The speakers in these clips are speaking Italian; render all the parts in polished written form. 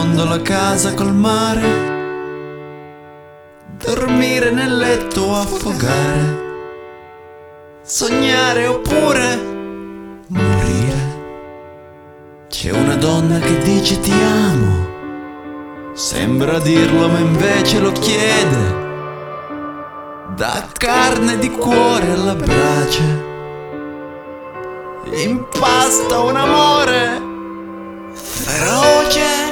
fondo alla casa col mare, dormire nel letto, affogare, sognare oppure morire. C'è una donna che dice ti amo, sembra dirlo ma invece lo chiede, da carne di cuore alla brace, impasta un amore feroce.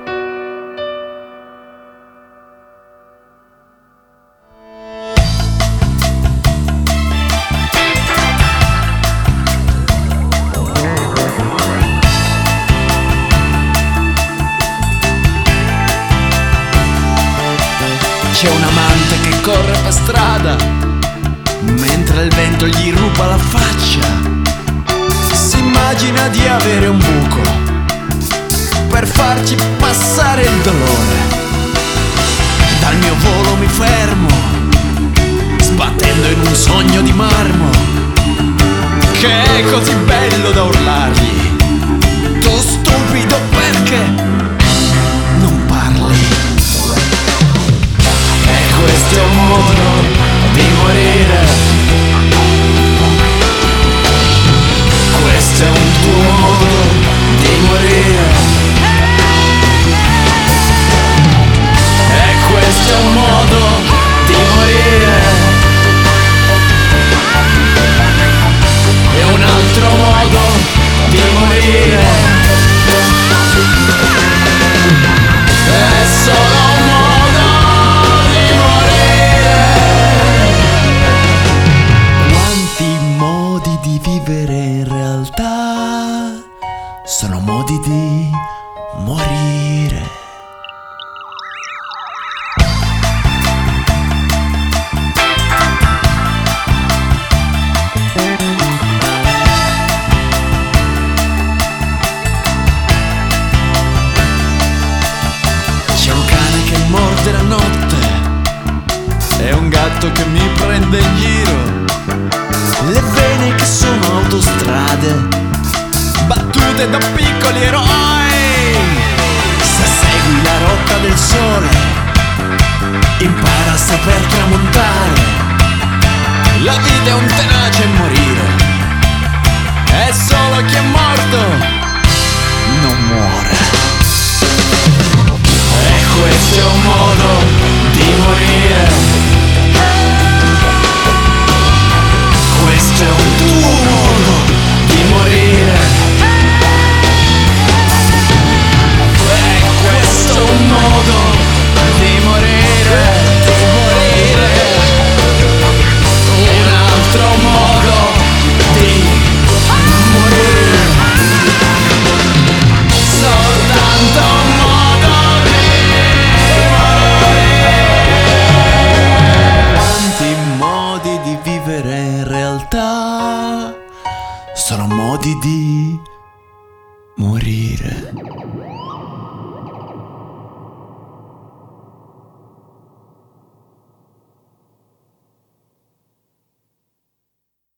C'è un amante che corre per strada mentre il vento gli ruba la faccia. Si immagina di avere un buco per farci passare il dolore. Dal mio volo mi fermo, sbattendo in un sogno di marmo, che è così bello da urlargli: tu stupido, perché non parli? Questo è un modo di morire, questo è un tuo modo di morire, e questo è un modo di morire, e un altro modo di morire, è solo un modo di morire. Quanti modi di vivere in realtà sono modi di morire. C'è un cane che morde la notte, è un gatto che mi prende in giro, le vene che sono autostrade, battute da piccoli eroi. Se segui la rotta del sole, impara a saper tramontare. La vita è un tenace morire, è solo chi è morto non muore. E questo è un modo di morire, questo è un tuo modo di morire, e questo è un modo di morire, un altro modo di morire, soltanto un modo di morire. Quanti modi di vivere in realtà sono modi di morire.